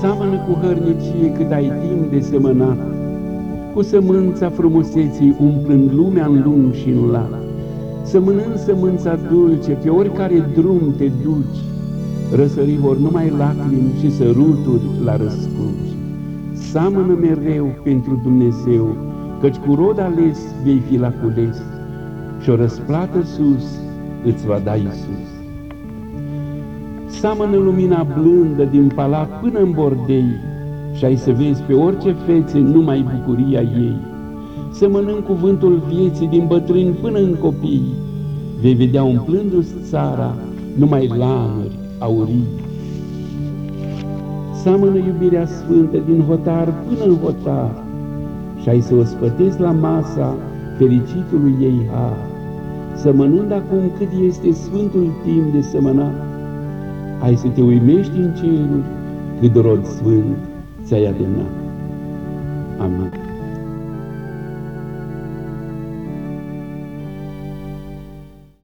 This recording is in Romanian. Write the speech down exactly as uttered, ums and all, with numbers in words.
Seamănă cu hărnicie cât ai timp de semănat, cu sămânța frumuseții umplând lumea în lung și în lat. Sămânând sămânța dulce, pe oricare drum te duci, răsări vor numai lacrimi și săruturi la răscruci. Seamănă mereu pentru Dumnezeu, căci cu rod ales vei fi la cules, și o răsplată sus îți va da Iisus. Seamănă lumina blândă din palat până în bordei, și ai să vezi pe orice fețe numai bucuria ei. Semănând cuvântul vieții din bătrâni până în copii, vei vedea umplându-ți țara numai lanuri aurii. Seamănă iubirea sfântă din hotar până în hotar, și ai să o spătezi la masa fericitului ei har. Sămănând acum cât este sfântul timp de sămănat, hai să te uimești în ceruri cât rod sfânt ți-ai adunat. Amin.